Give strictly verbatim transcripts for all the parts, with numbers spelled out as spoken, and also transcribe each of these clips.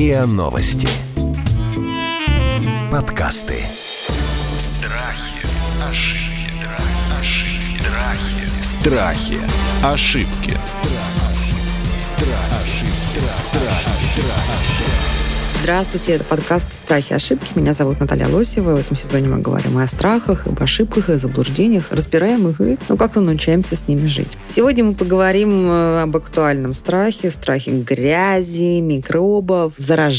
РИА Новости. Подкасты. Страхи, ошибки, ошибки, страхи. Страхи. Ошибки. Здравствуйте, это подкаст «Страхи и ошибки». Меня зовут Наталья Лосева. В этом сезоне мы говорим и о страхах, об ошибках, и о заблуждениях, разбираем их и ну, как-то научаемся с ними жить. Сегодня мы поговорим об актуальном страхе, страхе грязи, микробов,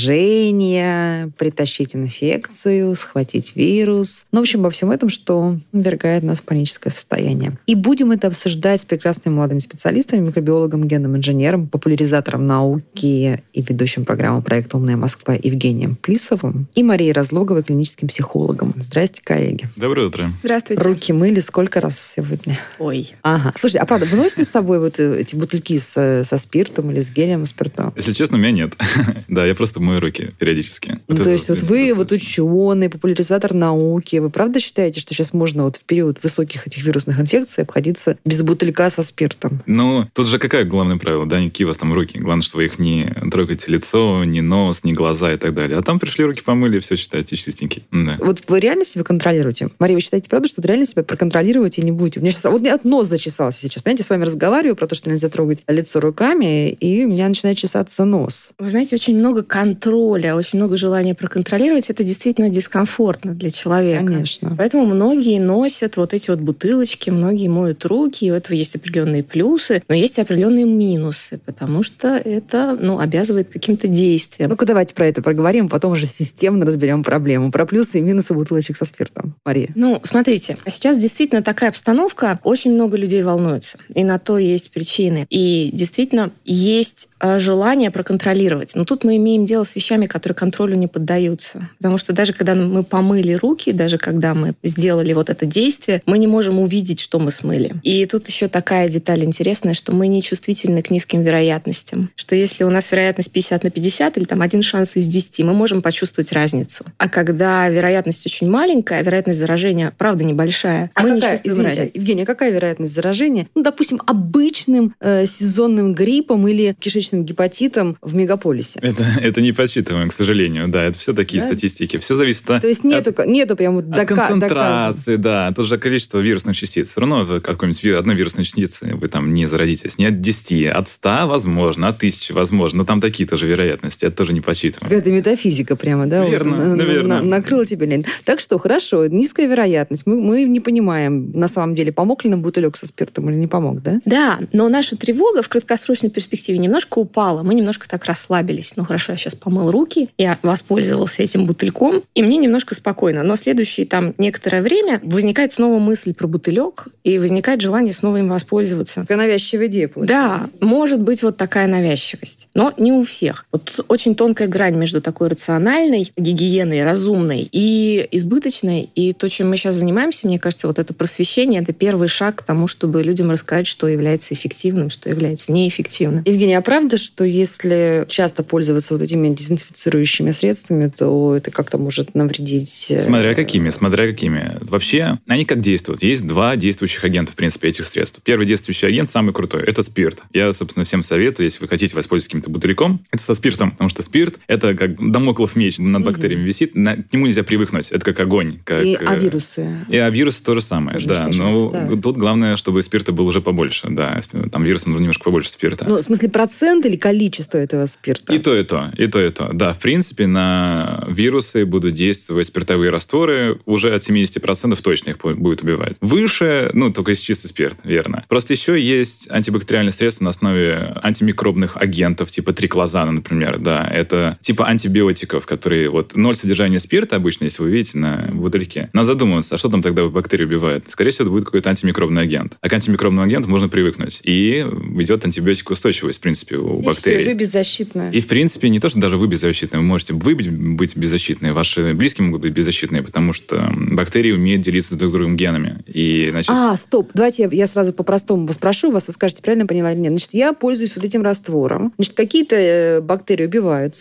заражения, притащить инфекцию, схватить вирус. Ну, в общем, обо всем этом, что ввергает нас в паническое состояние. И будем это обсуждать с прекрасными молодыми специалистами, микробиологом, генным инженером, популяризатором науки и ведущим программы проекта «Умная Москва» Евгением Плисовым и Марией Разлоговой, клиническим психологом. Здрасте, коллеги. Доброе утро. Здравствуйте. Руки мыли сколько раз сегодня? Ой. Ага. Слушайте, а правда, вы носите с собой вот эти бутыльки с, со спиртом или с гелем спиртом? Если честно, у меня нет. Да, я просто мою руки периодически. Ну, то есть вот вы вот ученый, популяризатор науки, вы правда считаете, что сейчас можно вот в период высоких этих вирусных инфекций обходиться без бутылька со спиртом? Ну, тут же какое главное правило, да? Какие у вас там руки? Главное, что вы их не трогаете лицо, ни нос, ни глаза и так далее. А там пришли, руки помыли, все считаете чистенький. Да. Вот вы реально себя контролируете? Мария, вы считаете, правда, что вы реально себя проконтролируете и не будете? У меня сейчас, вот у меня нос зачесался сейчас. Понимаете, я с вами разговариваю про то, что нельзя трогать лицо руками, и у меня начинает чесаться нос. Вы знаете, очень много контроля, очень много желания проконтролировать. Это действительно дискомфортно для человека. Конечно. Поэтому многие носят вот эти вот бутылочки, многие моют руки, и у этого есть определенные плюсы, но есть определенные минусы, потому что это, ну, обязывает к каким-то действиям. Ну-ка, давайте про это проговорим, потом уже системно разберем проблему. Про плюсы и минусы бутылочек со спиртом. Мария. Ну, смотрите, сейчас действительно такая обстановка, очень много людей волнуются, и на то есть причины. И действительно есть желание проконтролировать. Но тут мы имеем дело с вещами, которые контролю не поддаются. Потому что даже когда мы помыли руки, даже когда мы сделали вот это действие, мы не можем увидеть, что мы смыли. И тут еще такая деталь интересная, что мы не чувствительны к низким вероятностям. Что если у нас вероятность пятьдесят на пятьдесят, или там один шанс из десяти, мы можем почувствовать разницу. А когда вероятность очень маленькая, вероятность заражения, правда, небольшая, а мы какая, не чувствуем извините, разницы. Евгения, какая вероятность заражения? Ну, допустим, обычным э, сезонным гриппом или кишечным гепатитом в мегаполисе. Это, это не подсчитываем, к сожалению. Да, это все такие да? статистики. Все зависит от... То есть нету, от, нету прям вот дока- концентрации, доказано. Да. Тут же количество вирусных частиц. Все равно от какой-нибудь одной вирусной частицы вы там не заразитесь. Не от десяти, от ста возможно, от тысячи возможно. Но там такие тоже вероятности. Это тоже не подсчитываем. Какая-то метафизика прямо, да? Верно, вот, наверное. На, накрыла тебя лень. Так что, хорошо, низкая вероятность. Мы, мы не понимаем, на самом деле, помог ли нам бутылек со спиртом или не помог, да? Да, но наша тревога в краткосрочной перспективе немножко упала. Мы немножко так расслабились. Ну, хорошо, я сейчас помыл руки, я воспользовался этим бутыльком, и мне немножко спокойно. Но следующее там некоторое время возникает снова мысль про бутылек, и возникает желание снова им воспользоваться. Такая навязчивая идея получается. Да, может быть вот такая навязчивость. Но не у всех. Вот тут очень тонкая грань между такой рациональной гигиеной, разумной и избыточной. И то, чем мы сейчас занимаемся, мне кажется, вот это просвещение, это первый шаг к тому, чтобы людям рассказать, что является эффективным, что является неэффективным. Евгения, а правда, что если часто пользоваться вот этими дезинфицирующими средствами, то это как-то может навредить? Смотря какими, смотря какими. Вообще, они как действуют? Есть два действующих агента, в принципе, этих средств. Первый действующий агент, самый крутой, это спирт. Я, собственно, всем советую, если вы хотите воспользоваться каким-то бутыльком, это со спиртом, потому что спирт — это как дамоклов меч над бактериями угу. висит, на, к нему нельзя привыкнуть. Это как огонь. Как, и а вирусы? И а вирусы то же самое, тоже да. Но да. тут главное, чтобы спирта было уже побольше, да. Там вируса нужно немножко побольше спирта. Ну, в смысле, процент или количество этого спирта? И то, и то, и то, и то. Да, в принципе, на вирусы будут действовать спиртовые растворы, уже от семьдесят процентов точно их будет убивать. Выше, ну, только если чистый спирт, верно. Просто еще есть антибактериальные средства на основе антимикробных агентов, типа триклозана, например, да. Это типа антибиотиков, которые вот ноль содержания спирта обычно, если вы видите на бутыльке. Надо задумываться, а что там тогда бактерии убивает? Скорее всего, это будет какой-то антимикробный агент. А к антимикробному агенту можно привыкнуть. И идет антибиотикоустойчивость, в принципе, у и бактерий. Все, вы беззащитны. И, в принципе, не то, что даже вы беззащитны. Вы можете вы быть беззащитны, ваши близкие могут быть беззащитны, потому что бактерии умеют делиться друг с другом генами. И, значит... А, стоп. Давайте я, я сразу по-простому спрошу вас, вы скажете, правильно поняла или нет. Значит, я пользуюсь вот этим раствором. Значит, какие-то бактерии убиваются, но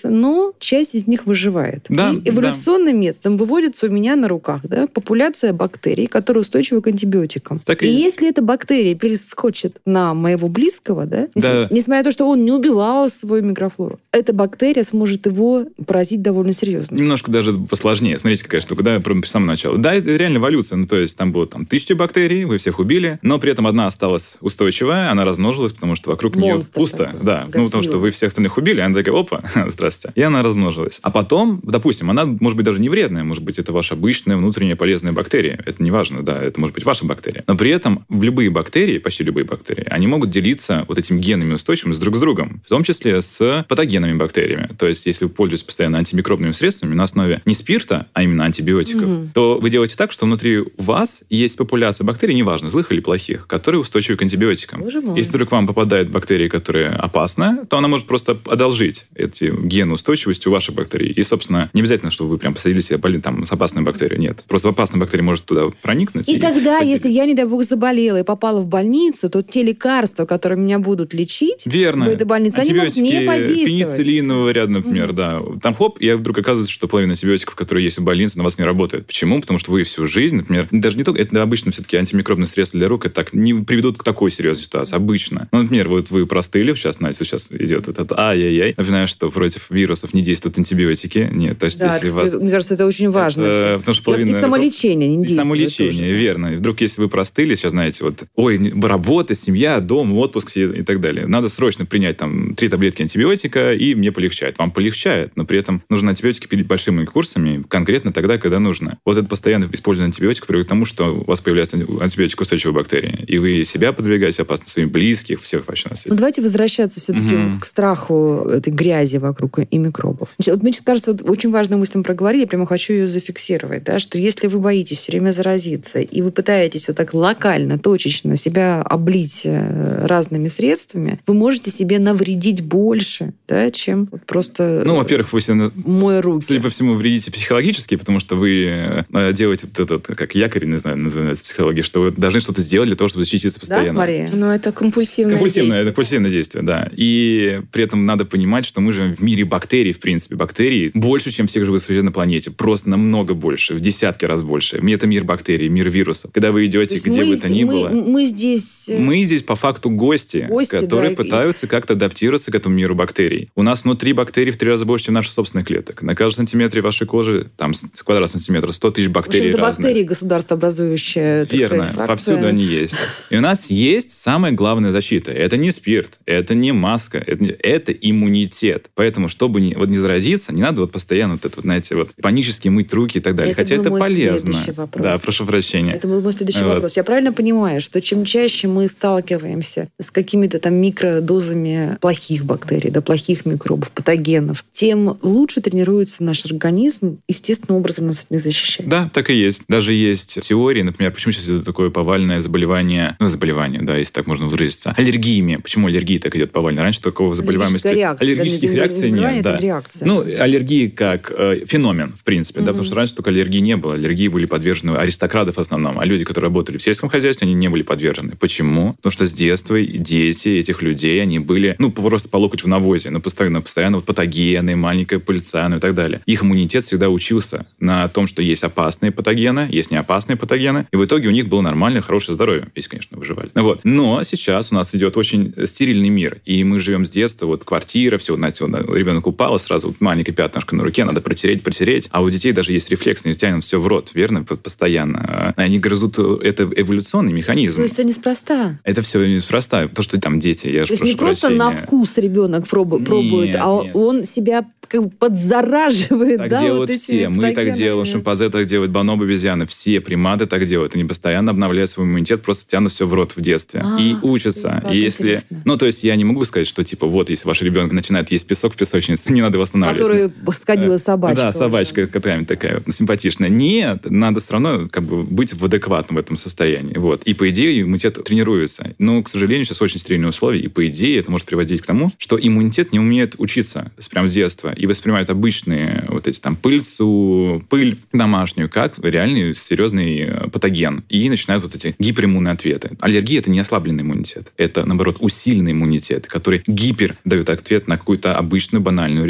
но часть из них выживает. Да, и эволюционным да. методом выводится у меня на руках да, популяция бактерий, которые устойчивы к антибиотикам. Так и, и если эта бактерия перескочит на моего близкого, да, да. несмотря на то, что он не убивал свою микрофлору, эта бактерия сможет его поразить довольно серьезно. Немножко даже посложнее. Смотрите, какая штука, да, с самого начала. Да, это реально эволюция. Ну, то есть там было там, тысячи бактерий, вы всех убили, но при этом одна осталась устойчивая, она размножилась, потому что вокруг Монстр нее пусто. Такой. Да, ну, потому что вы всех остальных убили, она такая, опа, здравствуйте. И она размножилась. А потом, допустим, она может быть даже не вредная, может быть, это ваша обычная внутренняя полезная бактерия. Это не важно, да, это может быть ваша бактерия. Но при этом любые бактерии, почти любые бактерии, они могут делиться вот этими генами устойчивыми друг с другом, в том числе с патогенными бактериями. То есть, если вы пользуетесь постоянно антимикробными средствами на основе не спирта, а именно антибиотиков, угу. то вы делаете так, что внутри вас есть популяция бактерий, неважно, злых или плохих, которые устойчивы к антибиотикам. Если вдруг вам попадают бактерии, которые опасны, то она может просто одолжить эти гены устойчивости у ваших бактерий. И, собственно, не обязательно, чтобы вы прям посадили себе там, с опасной бактерией. Нет. Просто опасная бактерия может туда проникнуть. И, и тогда, поделить. Если я, не дай бог, заболела и попала в больницу, то те лекарства, которые меня будут лечить Верно. в этой больнице, они могут не подействовать. Пенициллиновый ряд, например, угу. да. Там хоп, и вдруг оказывается, что половина антибиотиков, которые есть в больнице, на вас не работает. Почему? Потому что вы всю жизнь, например, даже не только, это обычно все-таки антимикробные средства для рук, это так не приведут к такой серьезной ситуации. Обычно. Ну, например, вот вы простыли, сейчас, знаете, сейчас идет этот ай-яй-яй. Напоминаю, что против вирусов не действуют антибиотики. Нет, то есть, да, если то вас... Мне кажется, это очень важно. Это, потому что половина... И самолечение не действует. И самолечение, тоже. Верно. И вдруг, если вы простыли, сейчас, знаете, вот, ой, работа, семья, дом, отпуск и так далее. Надо срочно принять там три таблетки антибиотика, и мне полегчает. Вам полегчает, но при этом нужно антибиотики пить большими курсами, конкретно тогда, когда нужно. Вот это постоянное использование антибиотиков приводит к тому, что у вас появляется антибиотикоустойчивая бактерия. И вы себя подвергаете опасности, своим близких, всех вообще на свете. Ну, давайте возвращаться все-таки угу. к страху этой грязи вокруг и микробов. Значит, вот мне кажется, вот очень важную мысль мы проговорили, я прямо хочу ее зафиксировать, да, что если вы боитесь все время заразиться, и вы пытаетесь вот так локально, точечно себя облить разными средствами, вы можете себе навредить больше, да, чем вот просто ну, во-первых, вы себе, моя руки. Судя по всему, вредите психологически, потому что вы делаете вот этот, как якорь, не знаю, называется в психологии, что вы должны что-то сделать для того, чтобы защититься постоянно. Да, Мария? Ну, это компульсивное, компульсивное действие. Это компульсивное действие, да. И при этом надо понимать, что мы живем в мире бактерий, в принципе. Бактерий больше, чем всех живых существ на планете. Просто намного больше, в десятки раз больше. Это мир бактерий, мир вирусов. Когда вы идете, где бы то ни было... Мы здесь... Мы здесь, по факту, гости, гости которые да, пытаются и... как-то адаптироваться к этому миру бактерий. У нас внутри бактерий в три раза больше, чем наших собственных клеток. На каждом сантиметре вашей кожи, там, с квадрат сантиметра, сто тысяч бактерий разных. Бактерии государствообразующие, так Верно, сказать, фракция. Повсюду они есть. И у нас есть самая главная защита. Это не спирт, это не маска, это, это иммунитет. Поэтому, чтобы не, вот не заразиться, не надо вот постоянно вот это, вот, знаете, вот панически мыть руки и так далее. Это Хотя это полезно. Да, прошу прощения. Это был мой следующий вот. вопрос. Я правильно понимаю, что чем чаще мы сталкиваемся с какими-то там микродозами плохих бактерий, да, плохих микробов, патогенов, тем лучше тренируется наш организм естественным образом нас от них защищать. Да, так и есть. Даже есть теории, например, почему сейчас идет такое повальное заболевание, ну, заболевание, да, если так можно выразиться, аллергиями. Почему аллергия так идет повально? Раньше такого заболеваемости... Реакция, аллергических да, реакций не нет. Да. Реакция. Ну, аллергии как э, феномен, в принципе, угу. да, потому что раньше только аллергии не было. Аллергии были подвержены аристократов в основном, а люди, которые работали в сельском хозяйстве, они не были подвержены. Почему? Потому что с детства дети этих людей, они были, ну, просто по локоть в навозе, но постоянно, постоянно вот патогены, маленькая пыльца, ну и так далее. Их иммунитет всегда учился на том, что есть опасные патогены, есть неопасные патогены, и в итоге у них было нормальное, хорошее здоровье, если, конечно, выживали. Вот. Но сейчас у нас идет очень стерильный мир, и мы живем с детства, вот квартира, все, знаете, вот, ребенок упал, сразу вот маленькое пятнышко на руке, надо протереть, протереть, а у детей даже есть рефлекс, они тянут все в рот, верно, постоянно. Они грызут, это эволюционный механизм. То есть это неспроста? Это все неспроста, потому что там дети, я же прошу прощения. То есть не просто на вкус ребенок пробует, нет, а нет. Он себя как бы подзараживает. Так да, делают вот все. Мы так делаем, шимпанзе так делают, бонобо, обезьяны. Все приматы так делают. Они постоянно обновляют свой иммунитет, просто тянут все в рот в детстве. А, и учатся. И если... Интересно. Ну, то есть я не могу сказать, что типа вот, если ваш ребенок начинает есть песок в песочнице, не надо его останавливать. Который сходила собачка. Да, собачка какая-нибудь такая симпатичная. Нет, надо все равно как бы быть в адекватном этом состоянии. Вот. И по идее иммунитет тренируется. Но, к сожалению, сейчас очень стерильные условия. И по идее это может приводить к тому, что иммунитет не умеет учиться прямо с детства. И воспринимают обычные вот эти там пыльцу, пыль домашнюю, как реальный серьезный патоген. И начинают вот эти гипериммунные ответы. Аллергия — это не ослабленный иммунитет. Это, наоборот, усиленный иммунитет, который гипер дает ответ на какую-то обычную банальную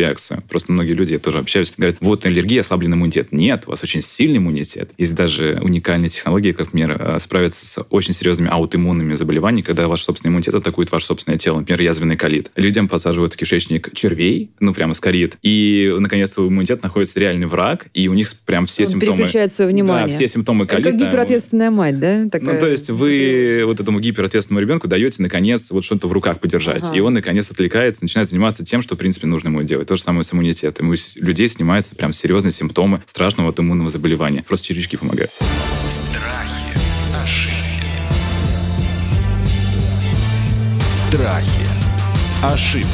реакцию. Просто многие люди, я тоже общаюсь, говорят, вот аллергия, ослабленный иммунитет. Нет, у вас очень сильный иммунитет. Есть даже уникальные технологии, как, например, справиться с очень серьезными аутоиммунными заболеваниями, когда ваш собственный иммунитет атакует ваше собственное тело, например, язвенный колит. Людям подсаживают в кишечник червей, ну, прямо скорит, и, наконец-то, у иммунитета находится реальный враг, и у них прям все Он симптомы... переключает свое внимание. Да, все симптомы колита. Это как гиперответственная мать, да? Такая... Ну, то есть вы вот этому гиперответственному ребенку даете, наконец, вот что-то в руках подержать, ага. и он, наконец, отвлекается, начинает заниматься тем, что, в принципе, нужно ему делать. То же самое с иммунитетом. У людей снимаются прям серьезные симптомы страшного аутоиммунного заболевания. Просто червячки помогают. Страхи, ошибки. Страхи. Ошибки.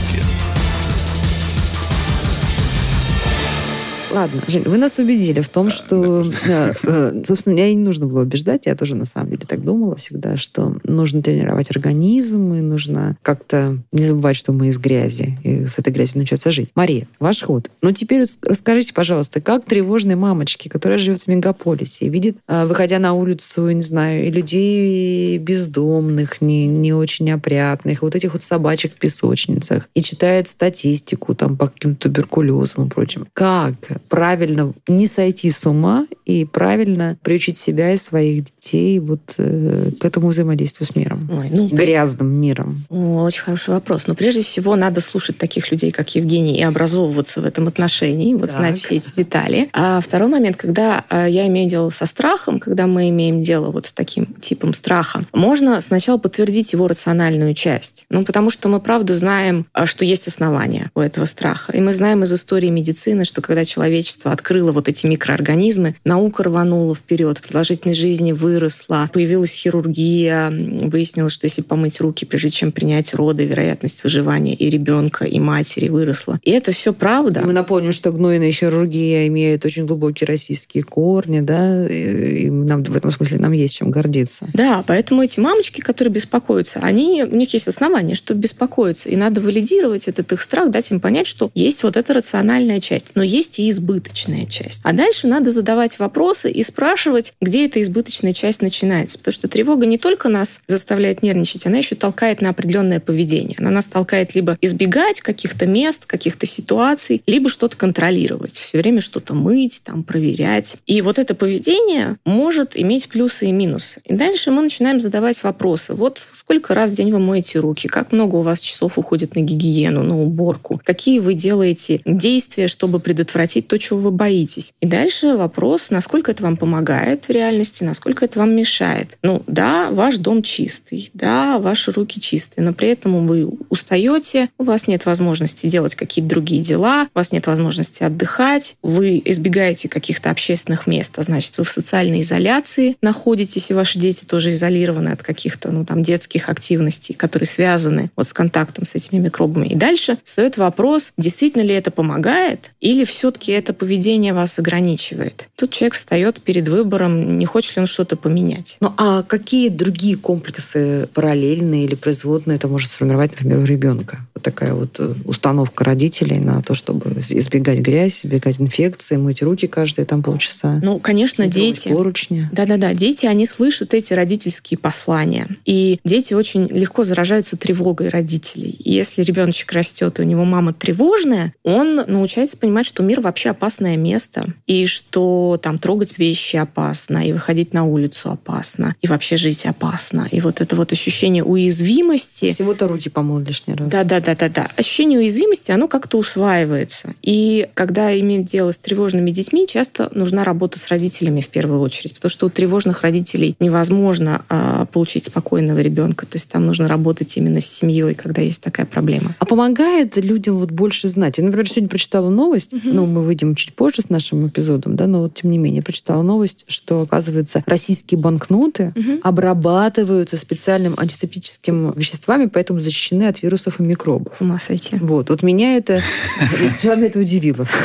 Ладно, Жень, вы нас убедили в том, что, собственно, меня и не нужно было убеждать, я тоже на самом деле так думала всегда, что нужно тренировать организм, и нужно как-то не забывать, что мы из грязи, и с этой грязью научиться жить. Мария, ваш ход. Ну, теперь расскажите, пожалуйста, как тревожной мамочке, которая живет в мегаполисе, видит, выходя на улицу, не знаю, и людей бездомных, не, не очень опрятных, вот этих вот собачек в песочницах, и читает статистику там по каким-то туберкулезам и прочим. Как правильно не сойти с ума и правильно приучить себя и своих детей вот э, к этому взаимодействию с миром? Ой, ну, грязным миром. Очень хороший вопрос. Но прежде всего надо слушать таких людей, как Евгений, и образовываться в этом отношении, вот так. знать все эти детали. А второй момент, когда я имею дело со страхом, когда мы имеем дело вот с таким типом страха, можно сначала подтвердить его рациональную часть. Ну, потому что мы, правда, знаем, что есть основания у этого страха. И мы знаем из истории медицины, что когда человек Человечество открыло вот эти микроорганизмы, наука рванула вперед, продолжительность жизни выросла, появилась хирургия, выяснилось, что если помыть руки, прежде чем принять роды, вероятность выживания и ребенка, и матери выросла. И это все правда. Мы напомним, что гнойная хирургия имеет очень глубокие российские корни, да, и нам, в этом смысле нам есть чем гордиться. Да, поэтому эти мамочки, которые беспокоятся, они, у них есть основания, что беспокоиться, и надо валидировать этот их страх, дать им понять, что есть вот эта рациональная часть, но есть и избыточная часть. А дальше надо задавать вопросы и спрашивать, где эта избыточная часть начинается. Потому что тревога не только нас заставляет нервничать, она еще толкает на определенное поведение. Она нас толкает либо избегать каких-то мест, каких-то ситуаций, либо что-то контролировать. Все время что-то мыть, там, проверять. И вот это поведение может иметь плюсы и минусы. И дальше мы начинаем задавать вопросы. Вот сколько раз в день вы моете руки? Как много у вас часов уходит на гигиену, на уборку? Какие вы делаете действия, чтобы предотвратить то, чего вы боитесь. И дальше вопрос, насколько это вам помогает в реальности, насколько это вам мешает. Ну, да, ваш дом чистый, да, ваши руки чистые, но при этом вы устаете, у вас нет возможности делать какие-то другие дела, у вас нет возможности отдыхать, вы избегаете каких-то общественных мест, а значит, вы в социальной изоляции находитесь, и ваши дети тоже изолированы от каких-то, ну, там, детских активностей, которые связаны вот с контактом с этими микробами. И дальше встает вопрос, действительно ли это помогает, или все-таки это поведение вас ограничивает. Тут человек встает перед выбором, не хочет ли он что-то поменять. Ну, а какие другие комплексы параллельные или производные это может сформировать, например, у ребенка? Вот такая вот установка родителей на то, чтобы избегать грязь, избегать инфекции, мыть руки каждые там полчаса. Ну, конечно, дети. Поручни. Да-да-да, дети, они слышат эти родительские послания. И дети очень легко заражаются тревогой родителей. И если ребеночек растет, и у него мама тревожная, он научается понимать, что мир вообще опасное место, и что там трогать вещи опасно, и выходить на улицу опасно, и вообще жить опасно. И вот это вот ощущение уязвимости... Всего-то руки помыл лишний раз. Да-да-да-да-да. Ощущение уязвимости, оно как-то усваивается. И когда имеют дело с тревожными детьми, часто нужна работа с родителями в первую очередь, потому что у тревожных родителей невозможно а, получить спокойного ребенка. То есть там нужно работать именно с семьей, когда есть такая проблема. А помогает людям вот больше знать? Я, например, сегодня прочитала новость, угу. ну, мы выйдем чуть позже с нашим эпизодом, да, но вот тем не менее прочитала новость, что, оказывается, российские банкноты угу. обрабатываются специальным антисептическими веществами, поэтому защищены от вирусов и микробов. С ума сойти. Вот, вот меня это, если честно, это удивило.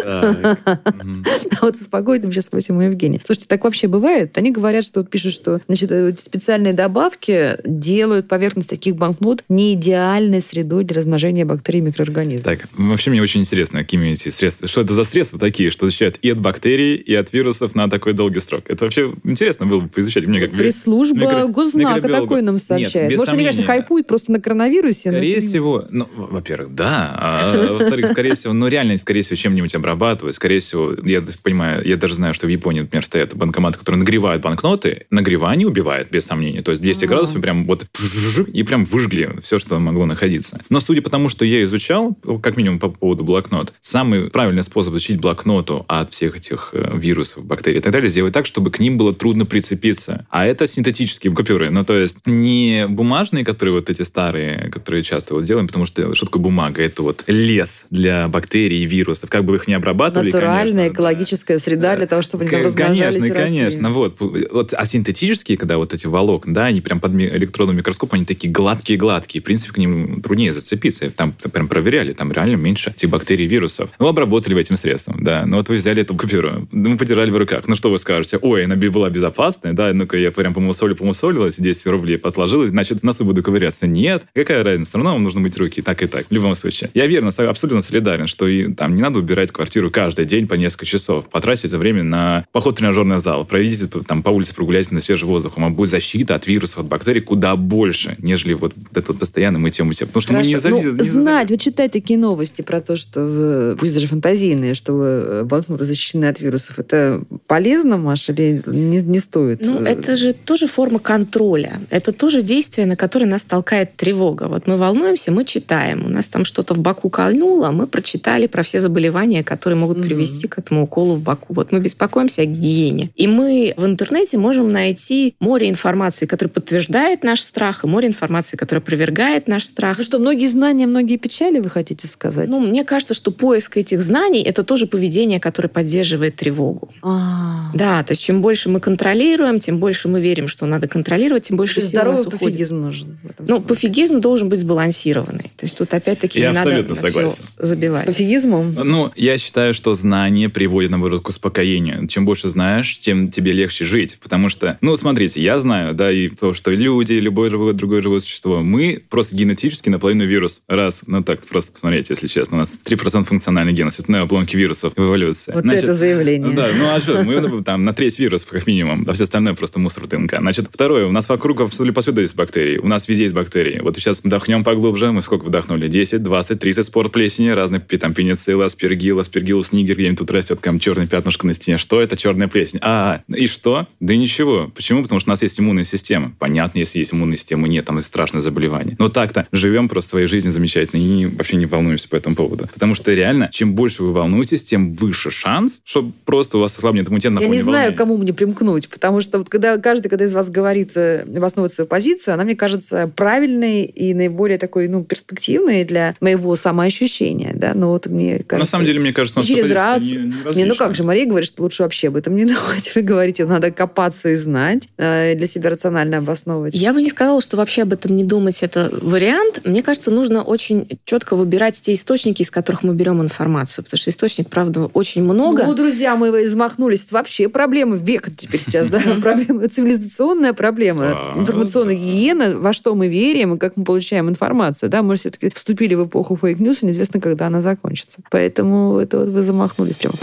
Вот спокойно сейчас спросим у Евгения. Слушайте, так вообще бывает? Они говорят, что пишут, что значит, специальные добавки делают поверхность таких банкнот не идеальной средой для размножения бактерий и микроорганизмов. Так, вообще мне очень интересно, какими эти средства, что это за средства такие, что защищают и от бактерий, и от вирусов на такой долгий срок. Это вообще интересно было бы поизучать. Мне как Пресс-служба микро... Госзнака такой нам сообщает. Нет, Может, они, конечно, хайпуют просто на коронавирусе. Скорее но... всего, ну, во-первых, да, а во-вторых, скорее всего, ну, реально, скорее всего, чем-нибудь обрабатывают. Скорее всего, я понимаю, я даже знаю, что в Японии, например, стоят банкоматы, которые нагревают банкноты. Нагревание убивает, без сомнения. То есть двести градусов прям вот и прям выжгли все, что могло находиться. Но судя по тому, что я изучал, как минимум по поводу блокнот, самый правильный способ защитить блокноту от всех этих вирусов, бактерий и так далее, сделать так, чтобы к ним было трудно прицепиться. А это синтетические купюры. Ну, то есть не бумажные, которые вот эти старые, которые часто вот делаем, потому что что такое бумага? Это вот лес для бактерий и вирусов. Как бы их не обрабатывали, натуральная конечно, экологическая да. среда для того, чтобы они там размножались. Конечно, конечно. Вот. вот. А синтетические, когда вот эти волокна, да, они прям под электронным микроскопом, они такие гладкие-гладкие. В принципе, к ним труднее зацепиться. Там прям проверяли, там реально меньше этих бактерий и вирусов. Ну, обработали этим средством, да. Ну, вот вы взяли эту купюру, мы подержали в руках. Ну, что вы скажете? Ой, она была безопасная, да, ну-ка я прям помусолил, помусолилась, десять рублей отложила, значит, в носу буду ковыряться. Нет. Какая разница? Все равно вам нужно мыть руки так и так. В любом случае. Я верно, абсолютно солидарен, что и, там не надо убирать квартиру каждый день по несколько часов. Потратить это время на поход в тренажерный зал. Проведите там по улице, прогуляйте на свежий воздух. Вам будет защита от вирусов, от бактерий куда больше, нежели вот это вот постоянно мытье, мытье. Потому что Хорошо. мы не зависим. Ну, знать, вот читать такие новости про то, что, пусть даже фантазийные, что банкноты защищены от вирусов, это полезно, Маша, или не, не стоит? Ну, это же тоже форма контроля. Это тоже действие, на которое нас толкает тревога. Вот мы волнуемся, мы читаем. У нас там что-то в боку кольнуло, мы прочитали про все заболевания, которые могут угу. привести к этому уколу в боку. Вот мы беспокоимся о гигиене. И мы в интернете можем найти море информации, которая подтверждает наш страх, и море информации, которая опровергает наш страх. Ну что, многие знания, многие печали, вы хотите сказать? Ну, мне кажется, что поиск этих знаний – это тоже поведение, которое поддерживает тревогу. А-а-а. Да, то есть чем больше мы контролируем, тем больше мы верим, что надо контролировать, тем больше сил у нас уходит. Здоровый пофигизм нужен. В этом ну, смысле. Пофигизм должен быть сбалансированный. То есть тут опять-таки я не абсолютно надо согласен. Все забивать. С пофигизмом? Ну, я считаю, что знание приводит, наоборот, к успокоению. Чем больше знаешь, тем тебе легче жить. Потому что, ну, смотрите, я знаю, да, и то, что люди, любое живое, другое живое существо, мы просто генетически наполовину вирус. Раз, ну так, просто посмотрите, если честно, у нас три процента функциональный ген, цветной обломки вирусов в эволюции. Вот Значит, это заявление. Да, ну а что, мы там на треть вирусов, как минимум, а все остальное просто мусор ДНК. Значит, второе, у нас вокруг абсолютно повсюду есть бактерии, у нас везде есть бактерии. Вот сейчас вдохнем поглубже, мы сколько вдохнули? десять, двадцать, тридцать спор плесени, разные там пеницилл, аспергилл, аспергиллус нигер, где-нибудь тут растет там черное пятнышко на стене. Что это черная плесень? А, и что? Да ничего. Почему? Потому что у нас есть иммунная система. Понятно, если есть иммунная система, нет, там есть страшное заболевание. Но так-то живем просто своей жизнью замечательно и вообще не волнуемся по этому поводу. Потому что реально, чем больше вы волнуетесь, тем выше шанс, что просто у вас ослабнет иммунитет на фоне волнения. Я не знаю, волнения. кому мне примкнуть, потому что вот когда каждый, когда из вас говорит, обосновывает свою позицию, она мне кажется правильной и наиболее такой, ну, перспективной для моего самоощущения, да, но вот мне кажется... На самом деле, мне кажется, у нас через позиция рацию... не, не, не, ну как же, Мария говорит, что лучше вообще об этом не думать. Вы говорите, надо копаться и знать, э, для себя рационально обосновывать. Я бы не сказала, что вообще об этом не думать это вариант. Мне кажется, нужно очень четко выбирать те источники, из которых мы берем информацию, потому что источник, правда, очень много. Ну, друзья, мы измахнулись. Это вообще проблема века теперь сейчас, да? Проблема, цивилизационная проблема. Информационная гигиена, во что мы верим и как мы получаем информацию. Да, мы все-таки вступили в эпоху фейк-ньюс, и неизвестно, когда она закончится. Поэтому это вот вы замахнулись прямо.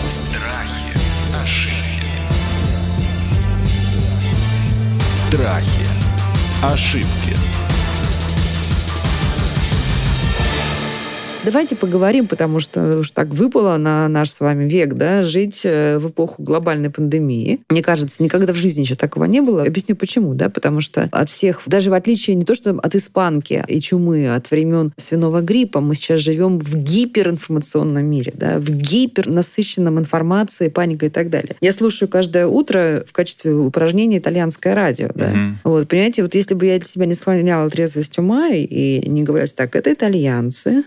Страхи, ошибки. Страхи, ошибки. Давайте поговорим, потому что уж так выпало на наш с вами век, да, жить в эпоху глобальной пандемии. Мне кажется, никогда в жизни еще такого не было. Объясню почему, да, потому что от всех, даже в отличие не то, что от испанки и чумы, от времен свиного гриппа, мы сейчас живем в гиперинформационном мире, да, в гипернасыщенном информацией, паникой и так далее. Я слушаю каждое утро в качестве упражнения итальянское радио, да. Mm-hmm. Вот, понимаете, вот если бы я для себя не склоняла трезвость ума и не говорила так, это итальянцы, это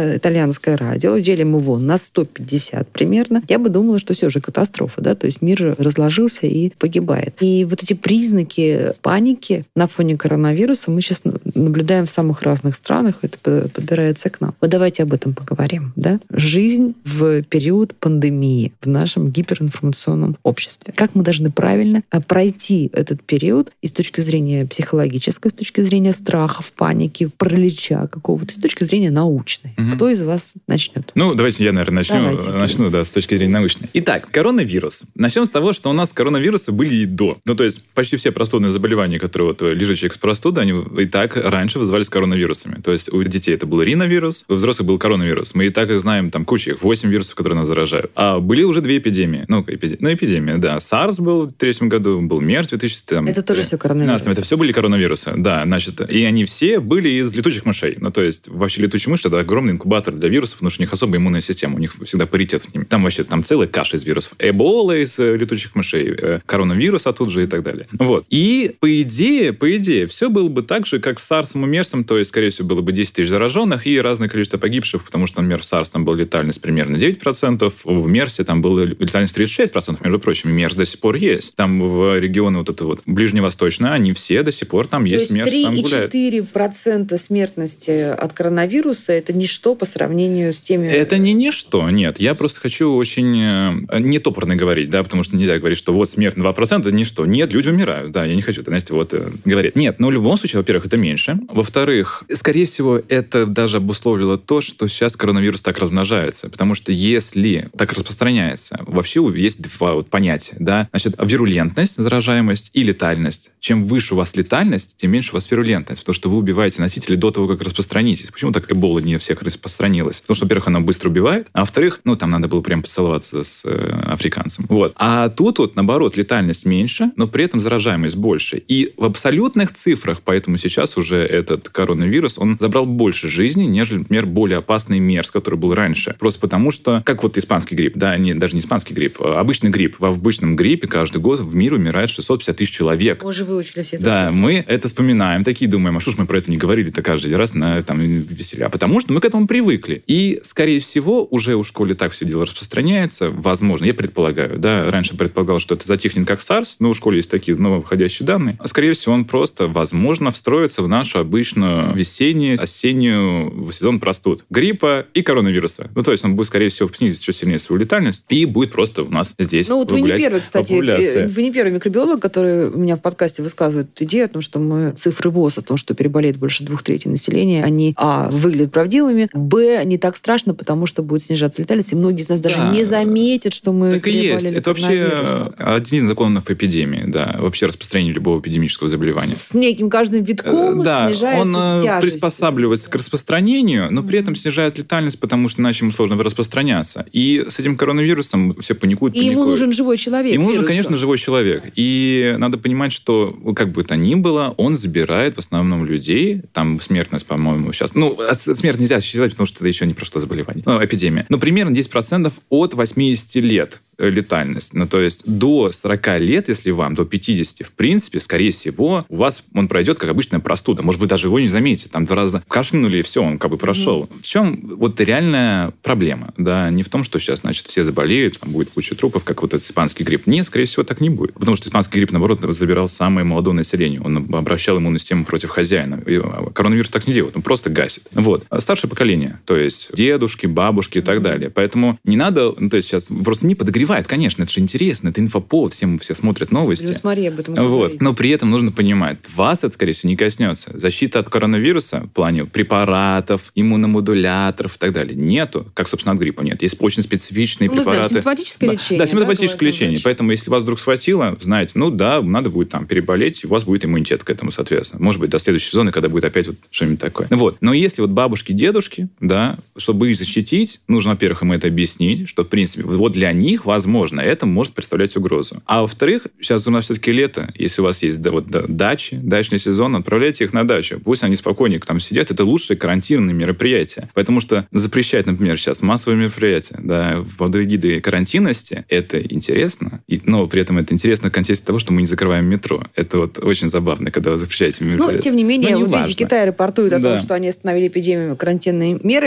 итальянское радио, делим его на сто пятьдесят примерно, я бы думала, что все же катастрофа, да, то есть мир разложился и погибает. И вот эти признаки паники на фоне коронавируса мы сейчас наблюдаем в самых разных странах, это подбирается к нам. Вот давайте об этом поговорим, да? Жизнь в период пандемии в нашем гиперинформационном обществе. Как мы должны правильно пройти этот период и с точки зрения психологической, с точки зрения страхов, паники, паралича какого-то, с точки зрения научной. Угу. Кто из вас начнет? Ну, давайте я, наверное, начну. Давайте. Начну, да, с точки зрения научной. Итак, коронавирус. Начнем с того, что у нас коронавирусы были и до. Ну, то есть почти все простудные заболевания, которые вот лежачие экспрастуды, они и так раньше вызывались коронавирусами. То есть у детей это был риновирус, у взрослых был коронавирус. Мы и так знаем там кучу их, восемь вирусов, которые нас заражают. А были уже две эпидемии. Ну, эпидемия, ну, эпидемия, да. SARS был в третьем году, был MERS в две тысячи там, это тоже все коронавирусы. Да, это все были коронавирусы, да. Значит, и они все были из летучих мышей. Ну, то есть вообще летучие мыши — это огромный инкубатор для вирусов, потому что у них особая иммунная система, у них всегда паритет с ними. Там вообще там целая каша из вирусов. Эбола из летучих мышей, коронавирус оттуда же и так далее. Вот. И по идее, по идее, все было бы так же, как с SARS и MERS, то есть, скорее всего, было бы десять тысяч зараженных и разное количество погибших, потому что, например, в SARS там была летальность примерно девять процентов, в MERS там была летальность тридцать шесть процентов, между прочим, и MERS до сих пор есть. Там в регионы вот это вот ближневосточные, они все до сих пор там то есть, MERS там гуляет. три и четыре десятых процента смертности от коронавируса — это ничто по сравнению с теми... Это не ничто, нет. Я просто хочу очень не топорно говорить, да, потому что нельзя говорить, что вот смерть на два процента — это ничто. Нет, люди умирают, да, я не хочу, знаете, вот говорить. Нет, но в любом случае, во-первых, это меньше. Во-вторых, скорее всего, это даже обусловило то, что сейчас коронавирус так размножается, потому что если так распространяется, вообще есть два вот понятия, да, значит, вирулентность, заражаемость и летальность. Чем выше у вас летальность, тем меньше у вас вирулентность, потому что вы убиваете носителей до того, как распространитесь. Почему так Эбола не всех распространилась? Потому что, во-первых, она быстро убивает, а во-вторых, ну, там надо было прям поцеловаться с э, африканцем. Вот. А тут вот, наоборот, летальность меньше, но при этом заражаемость больше. И в абсолютных цифрах, поэтому сейчас уже этот коронавирус, он забрал больше жизни, нежели, например, более опасный MERS, который был раньше. Просто потому что, как вот испанский грипп, да, не, даже не испанский грипп, а обычный грипп. В обычном гриппе каждый год в мире умирает шестьсот пятьдесят тысяч человек. Мы уже выучили все это. Да, цифры. Мы это вспоминаем, такие думаем, а что ж мы про это не говорили-то каждый раз на там, веселя? Потому что мы к этому привыкли. И, скорее всего, уже у школы так все дело распространяется. Возможно, я предполагаю, да, раньше предполагал, что это затихнет как SARS, но у школы есть такие нововыходящие данные. А, скорее всего, он просто, возможно, встроится в нашу обычную весеннюю, осеннюю сезон простуд. Гриппа и коронавируса. Ну, то есть он будет, скорее всего, снизить еще сильнее свою летальность и будет просто у нас здесь. Ну, вот вы не первый, кстати, вы не первый микробиолог, который у меня в подкасте высказывает идею о том, что мы цифры ВОЗ о том, что переболеет больше двух третей населения, они, а, выглядят правдивыми, б, не так страшно, потому что будет снижаться летальность, и многие из нас даже да. не заметят, что мы так переболели. Так и есть. Это вообще один из законов эпидемии, да, вообще распространение любого эпидемического заболевания. С неким каждым витком да, снижается он тяжесть. Приспосабливается к распространению, но mm-hmm. при этом снижает летальность, потому что иначе ему сложно распространяться. И с этим коронавирусом все паникуют, и паникуют. ему нужен живой человек. Ему вирусу. нужен, конечно, живой человек. И надо понимать, что, как бы то ни было, он забирает в основном людей, там смертность, по-моему, сейчас... Ну, смерть нельзя считать, потому что это еще не прошло заболевание. Ну, эпидемия. Но примерно десять процентов от восьмидесяти лет летальность. Ну, то есть до сорока лет, если вам, до пятидесяти, в принципе, скорее всего, у вас он пройдет как обычная простуда. Может быть, даже его не заметите. Там два раза кашлянули, и все, он как бы прошел. Mm-hmm. В чем вот реальная проблема? Да, не в том, что сейчас, значит, все заболеют, там будет куча трупов, как вот этот испанский грипп. Нет, скорее всего, так не будет. Потому что испанский грипп, наоборот, забирал самое молодое население. Он обращал иммунную систему против хозяина. И коронавирус так не делает, он просто гасит. Вот. Старшее поколение, то есть дедушки, бабушки и так mm-hmm. далее. Поэтому не надо, ну, то есть сейчас просто не подогревать. Конечно, это же интересно, это инфоповод, всем все смотрят новости. Плюс Мария об этом вот. говорит. Но при этом нужно понимать, вас это, скорее всего, не коснется. Защита от коронавируса в плане препаратов, иммуномодуляторов и так далее нету, как, собственно, от гриппа нет. Есть очень специфичные ну, препараты. Мы знаем, симптоматическое лечение. Да, симптоматическое да, лечение. врач. Поэтому, если вас вдруг схватило, знаете, ну да, надо будет там переболеть, и у вас будет иммунитет к этому, соответственно. Может быть, до следующего сезона, когда будет опять вот что-нибудь такое. Вот. Но если вот бабушки, дедушки, да, чтобы их защитить, нужно, во-первых, им это объяснить, что, в принципе, вот для них, возможно, это может представлять угрозу. А во-вторых, сейчас у нас все-таки лето, если у вас есть да, вот, да, дачи, дачный сезон, отправляйте их на дачу. Пусть они спокойненько там сидят. Это лучшие карантинные мероприятия. Потому что запрещать, например, сейчас массовые мероприятия, да, под эгидой карантинности, это интересно, и, но при этом это интересно в контексте того, что мы не закрываем метро. Это вот очень забавно, когда вы запрещаете мероприятия. Ну, тем не менее, не вот важно. видите, Китай рапортует о да. том, что они остановили эпидемию карантинными мерами. Ну,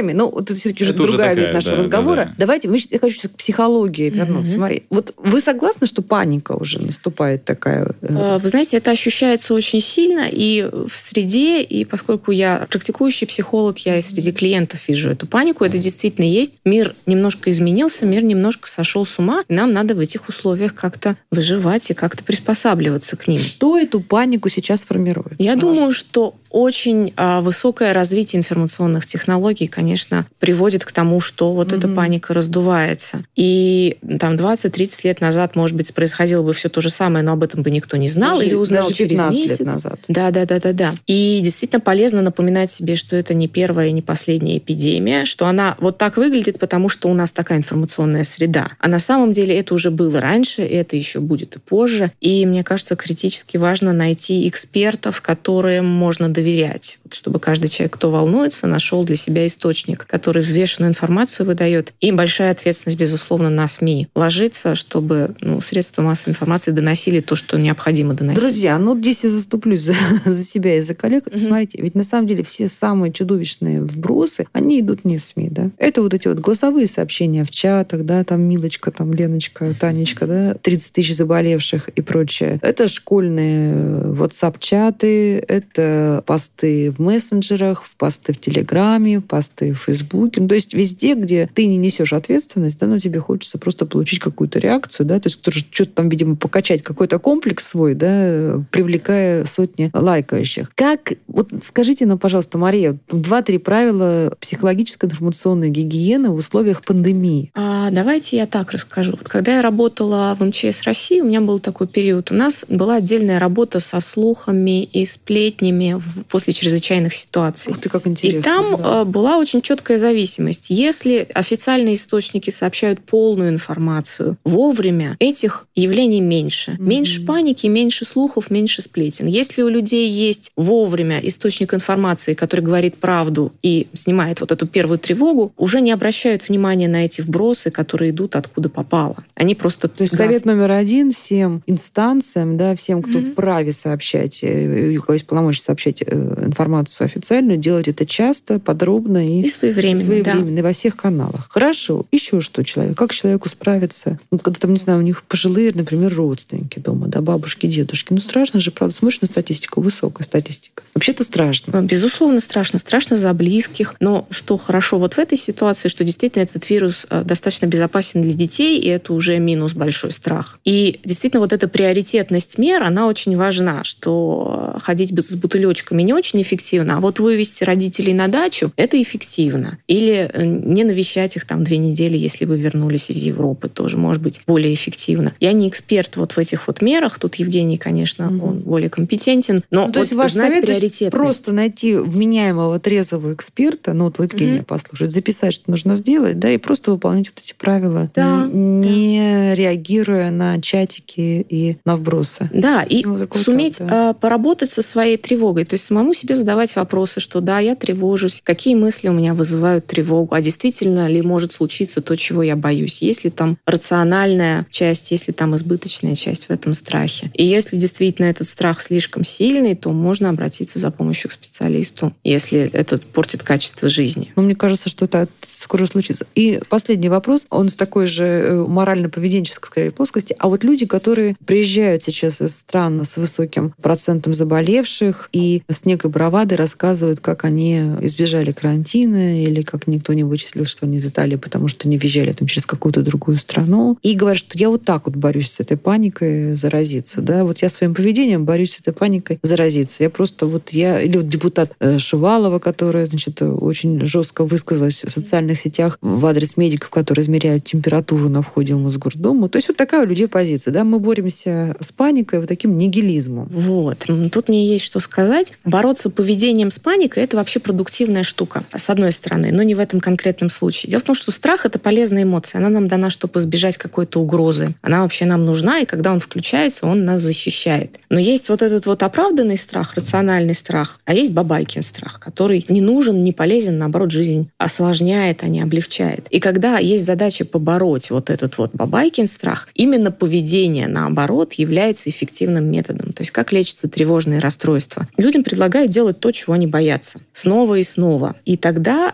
вот это все-таки уже Это уже другая такая, вид нашего да, разговора. да, да. Давайте, мы, я хочу к психологии вернуться. Мгм. Смотри, вот вы согласны, что паника уже наступает такая? э, Вы знаете, это ощущается очень сильно и в среде, и поскольку я практикующий психолог, я и среди клиентов вижу эту панику, это действительно есть. Мир немножко изменился, мир немножко сошел с ума, и нам надо в этих условиях как-то выживать и как-то приспосабливаться к ним. Что эту панику сейчас формирует? Я на думаю, ваш что очень а, высокое развитие информационных технологий, конечно, приводит к тому, что вот Мгм. эта паника раздувается. И там двадцать-тридцать лет назад, может быть, происходило бы все то же самое, но об этом бы никто не знал Даже- или узнал даже через пятнадцать месяц. лет назад. Да, да, да, да, да. И действительно полезно напоминать себе, что это не первая и не последняя эпидемия, что она вот так выглядит, потому что у нас такая информационная среда. А на самом деле это уже было раньше, и это еще будет и позже. И мне кажется, критически важно найти экспертов, которым можно доверять, вот чтобы каждый человек, кто волнуется, нашел для себя источник, который взвешенную информацию выдает. И большая ответственность, безусловно, на СМИ ложится, чтобы ну, средства массовой информации доносили то, что необходимо доносить. Друзья, ну здесь я заступлюсь за, за себя и за коллег. Мгм. Смотрите, ведь на самом деле все самые чудовищные вбросы, они идут не в СМИ, да? Это вот эти вот голосовые сообщения в чатах, да, там Милочка, там Леночка, Танечка, да, тридцать тысяч заболевших и прочее. Это школьные WhatsApp-чаты, это посты в мессенджерах, в посты в Телеграме, в посты в Фейсбуке. Ну, то есть везде, где ты не несешь ответственность, да, но тебе хочется просто получить какую-то реакцию, да, то есть тоже что-то там, видимо, покачать, какой-то комплекс свой, да, привлекая сотни лайкающих. Как, вот скажите нам, пожалуйста, Мария, два-три правила психологической информационной гигиены в условиях пандемии. А, давайте я так расскажу. Вот когда я работала в МЧС России, у меня был такой период. У нас была отдельная работа со слухами и сплетнями в- после чрезвычайных ситуаций. Ух ты, как интересно. И там да. э, была очень четкая зависимость. Если официальные источники сообщают полную информацию вовремя, этих явлений меньше. Мгм. Меньше паники, меньше слухов, меньше сплетен. Если у людей есть вовремя источник информации, который говорит правду и снимает вот эту первую тревогу, уже не обращают внимания на эти вбросы, которые идут откуда попало. Они просто То есть газ- совет номер один всем инстанциям, да, всем, кто Мгм. вправе сообщать, э, у кого есть полномочия сообщать э, информацию официальную, делать это часто, подробно и, и своевременно. да. своевременно, и во всех каналах. Хорошо. Еще что человек? Как человеку справиться? Вот когда там, не знаю, у них пожилые, например, родственники дома, да, бабушки, дедушки. Ну, страшно же, правда. Смотришь на статистику, высокая статистика. Вообще-то страшно. Безусловно, страшно. Страшно за близких. Но что хорошо вот в этой ситуации, что действительно этот вирус э, достаточно безопасен для детей, и это уже минус большой страх. И действительно вот эта приоритетность мер, она очень важна, что ходить с бутылечками не очень эффективно, а вот вывести родителей на дачу – это эффективно. Или э, не навещать их там две недели, если вы вернулись из Европы, тоже может быть более эффективно. Я не эксперт вот в этих вот мерах. Тут Евгений, конечно, Мгм. он более компетентен. Но Ну, то вот есть ваш знать совет, то есть приоритетность. просто найти вменяемого, трезвого эксперта, ну вот вы Евгения Мгм. послушать, записать, что нужно сделать, да, и просто выполнять вот эти правила, Да, н- не реагируя на чатики и на вбросы. Да, и Ну, такой суметь так, да. а, поработать со своей тревогой, то есть самому себе задавать вопросы, что да, я тревожусь, какие мысли у меня вызывают тревогу, а действительно ли может случиться то, чего я боюсь, есть ли там рациональная часть, есть ли там избыточная часть в этом страхе. И если действительно этот страх слишком сильный, то можно обратиться за помощью к специалисту, если это портит качество жизни. Но мне кажется, что это скоро случится. И последний вопрос, он с такой же э, морально-поведенческой, скорее, плоскости. А вот люди, которые приезжают сейчас из стран с высоким процентом заболевших и с некой бравадой рассказывают, как они избежали карантина или как никто не вычислил, что они из Италии, потому что не въезжали там через какую-то другую страну. И говорят, что я вот так вот борюсь с этой паникой заразиться. Да? Вот я своим поведением борюсь с этой паникой заразиться. Я просто вот я... Или вот депутат э, Шувалова, которая, значит, очень жестко высказалась в социальных сетях в адрес медиков, которые измеряют температуру на входе в Мосгордуму. То есть вот такая у людей позиция. Да? Мы боремся с паникой, вот таким нигилизмом. Вот. М, Тут мне есть что сказать. Бороться поведением с паникой – это вообще продуктивная штука, с одной стороны, но не в этом конкретном случае. Дело в том, что страх – это полезная эмоция. Она нам дана, чтобы избежать какой-то угрозы. Она вообще нам нужна, и когда он включается, он нас защищает. Но есть вот этот вот оправданный страх, рациональный страх, а есть бабайкин страх, который не нужен, не полезен, наоборот, жизнь осложняет, а не облегчает. И когда есть задача побороть вот этот вот бабайкин страх, именно поведение, наоборот, является эффективным методом. То есть как лечатся тревожные расстройства. Людям предлагают делать то, чего они боятся. Снова и снова. И тогда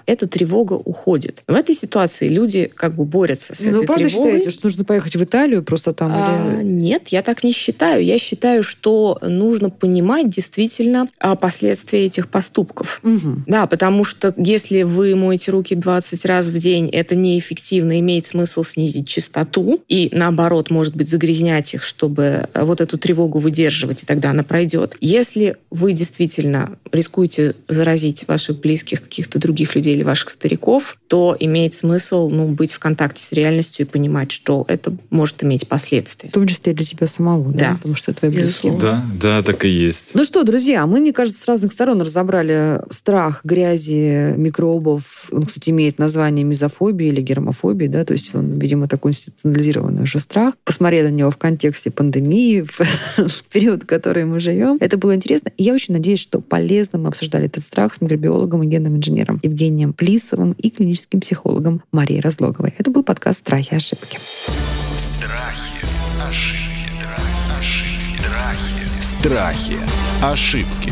эта тревога уходит. В этой ситуации люди как бы борются с Ну, этой вы правда тревогой. считаете, что нужно поехать в Италию просто там? А, или... Нет, я так не считаю. Я считаю, что нужно понимать действительно последствия этих поступков. Угу. Да, потому что если вы моете руки двадцать раз в день, это неэффективно, имеет смысл снизить частоту и, наоборот, может быть, загрязнять их, чтобы вот эту тревогу выдерживать, и тогда она пройдет. Если вы действительно рискуете заразить ваших близких, каких-то других людей или ваших стариков, то имеет смысл ну, быть в контакте с реальностью и понимать, что это может иметь последствия. В том числе для тебя самого, да? Да. Потому что это твои близкие. Да, да, так и есть. Ну что, друзья, мы, мне кажется, с разных сторон разобрали страх грязи, микробов. Он, кстати, имеет название мизофобии или гермофобии, да, то есть он, видимо, такой институционализированный уже страх. Посмотрели на него в контексте пандемии, в период, в который мы живем. Это было интересно. И я очень надеюсь, что полезно мы обсуждали этот страх с микробиологом и генным инженером Евгением Плисовым и клиническим психологом Марией Разлоговой. Это был подкаст «Страхи и ошибки». Страхи, ошибки, ошибки, страхи. Страхи. Ошибки.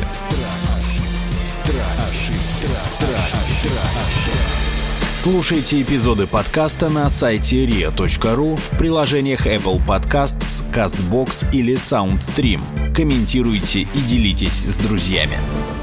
Слушайте эпизоды подкаста на сайте риа точка ру, в приложениях Apple Podcasts, CastBox или SoundStream. Комментируйте и делитесь с друзьями.